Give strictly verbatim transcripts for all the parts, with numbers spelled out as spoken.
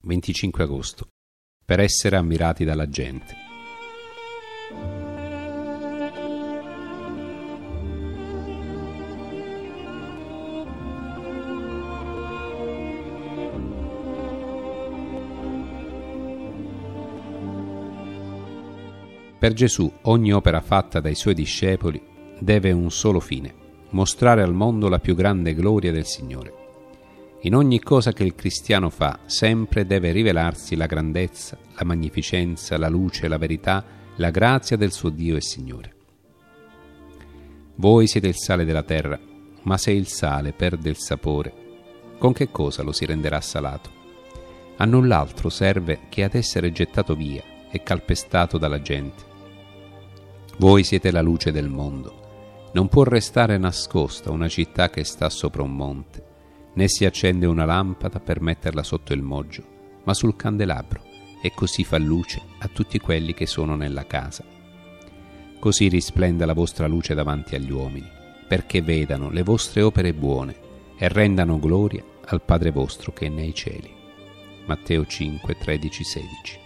venticinque agosto. Per essere ammirati dalla gente. Per Gesù ogni opera fatta dai suoi discepoli deve un solo fine: mostrare al mondo la più grande gloria del Signore. In ogni cosa che il cristiano fa, sempre deve rivelarsi la grandezza, la magnificenza, la luce, la verità, la grazia del suo Dio e Signore. Voi siete il sale della terra, ma se il sale perde il sapore, con che cosa lo si renderà salato? A null'altro serve che ad essere gettato via e calpestato dalla gente. Voi siete la luce del mondo. Non può restare nascosta una città che sta sopra un monte, né si accende una lampada per metterla sotto il moggio, ma sul candelabro, e così fa luce a tutti quelli che sono nella casa. Così risplenda la vostra luce davanti agli uomini, perché vedano le vostre opere buone e rendano gloria al Padre vostro che è nei cieli. Matteo cinque, tredici, sedici.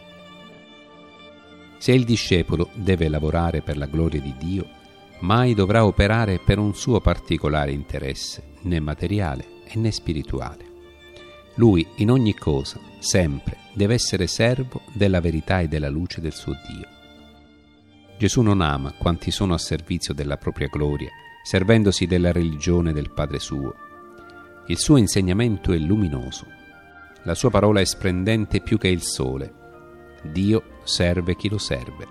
Se il discepolo deve lavorare per la gloria di Dio, mai dovrà operare per un suo particolare interesse, né materiale e né spirituale. Lui, in ogni cosa, sempre, deve essere servo della verità e della luce del suo Dio. Gesù non ama quanti sono a servizio della propria gloria, servendosi della religione del Padre suo. Il suo insegnamento è luminoso. La sua parola è splendente più che il sole. Dio serve chi lo serve.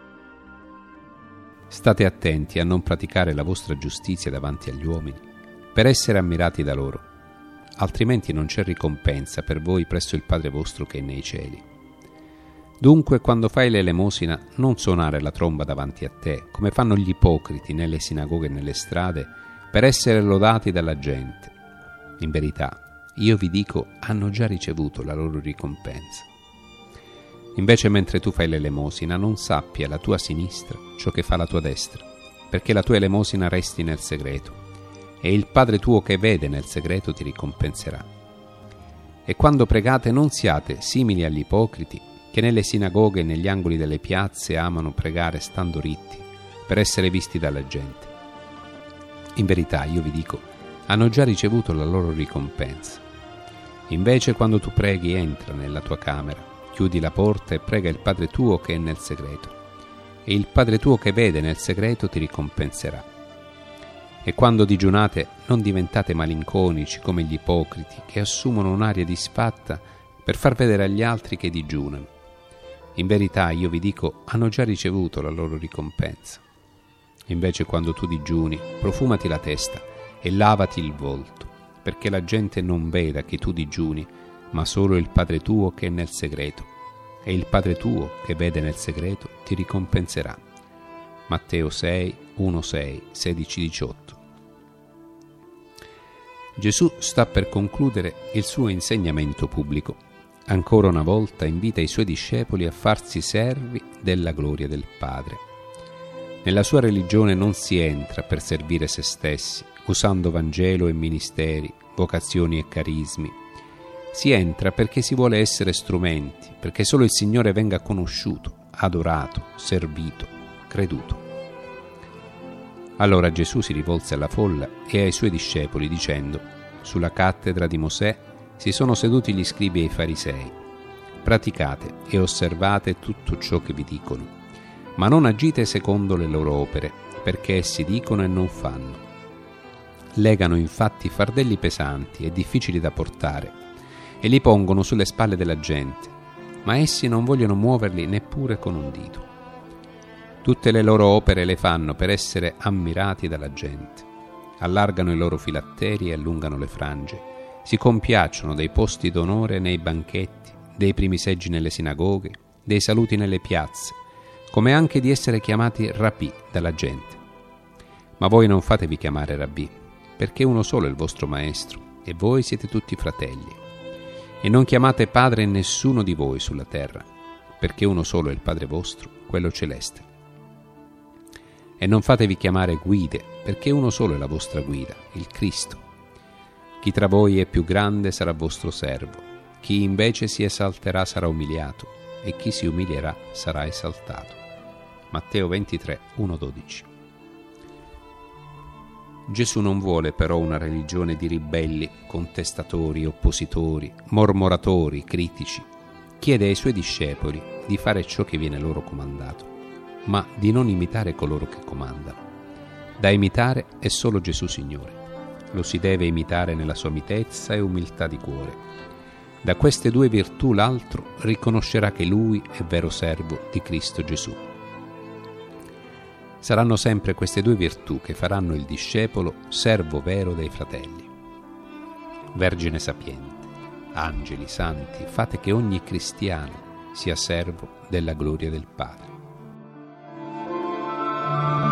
State attenti a non praticare la vostra giustizia davanti agli uomini, per essere ammirati da loro, altrimenti non c'è ricompensa per voi presso il Padre vostro che è nei cieli. Dunque, quando fai l'elemosina, non suonare la tromba davanti a te, come fanno gli ipocriti nelle sinagoghe e nelle strade, per essere lodati dalla gente. In verità, io vi dico, hanno già ricevuto la loro ricompensa. Invece, mentre tu fai l'elemosina, non sappia la tua sinistra ciò che fa la tua destra, perché la tua elemosina resti nel segreto, e il Padre tuo che vede nel segreto ti ricompenserà. E quando pregate non siate simili agli ipocriti, che nelle sinagoghe e negli angoli delle piazze amano pregare stando ritti, per essere visti dalla gente. In verità, io vi dico, hanno già ricevuto la loro ricompensa. Invece, quando tu preghi, entra nella tua camera, chiudi la porta e prega il Padre tuo che è nel segreto, e il Padre tuo che vede nel segreto ti ricompenserà. E quando digiunate non diventate malinconici come gli ipocriti, che assumono un'aria disfatta per far vedere agli altri che digiunano. In verità, io vi dico, hanno già ricevuto la loro ricompensa. Invece, quando tu digiuni, profumati la testa e lavati il volto, perché la gente non veda che tu digiuni, ma solo il Padre tuo che è nel segreto, e il Padre tuo che vede nel segreto ti ricompenserà. Matteo sei, uno, sei, sedici, diciotto. Gesù sta per concludere il suo insegnamento pubblico. Ancora una volta invita i suoi discepoli a farsi servi della gloria del Padre. Nella sua religione non si entra per servire se stessi, usando Vangelo e ministeri, vocazioni e carismi. Si entra perché si vuole essere strumenti, perché solo il Signore venga conosciuto, adorato, servito, creduto. Allora Gesù si rivolse alla folla e ai suoi discepoli dicendo: sulla cattedra di Mosè si sono seduti gli scribi e i farisei. Praticate e osservate tutto ciò che vi dicono, ma non agite secondo le loro opere, perché essi dicono e non fanno. Legano infatti fardelli pesanti e difficili da portare, e li pongono sulle spalle della gente, ma essi non vogliono muoverli neppure con un dito. Tutte le loro opere le fanno per essere ammirati dalla gente. Allargano i loro filatteri e allungano le frange, si compiacciono dei posti d'onore nei banchetti, dei primi seggi nelle sinagoghe, dei saluti nelle piazze, come anche di essere chiamati rabbì dalla gente. Ma voi non fatevi chiamare rabbì, perché uno solo è il vostro maestro, e voi siete tutti fratelli. E non chiamate padre nessuno di voi sulla terra, perché uno solo è il Padre vostro, quello celeste. E non fatevi chiamare guide, perché uno solo è la vostra guida, il Cristo. Chi tra voi è più grande sarà vostro servo, Chi invece si esalterà sarà umiliato, e chi si umilierà sarà esaltato. Matteo ventitré, uno dodici. Gesù non vuole però una religione di ribelli, contestatori, oppositori, mormoratori, critici. Chiede ai suoi discepoli di fare ciò che viene loro comandato, ma di non imitare coloro che comandano. Da imitare è solo Gesù Signore. Lo si deve imitare nella sua mitezza e umiltà di cuore. Da queste due virtù l'altro riconoscerà che lui è vero servo di Cristo Gesù. Saranno sempre queste due virtù che faranno il discepolo servo vero dei fratelli. Vergine sapiente, angeli, santi, fate che ogni cristiano sia servo della gloria del Padre.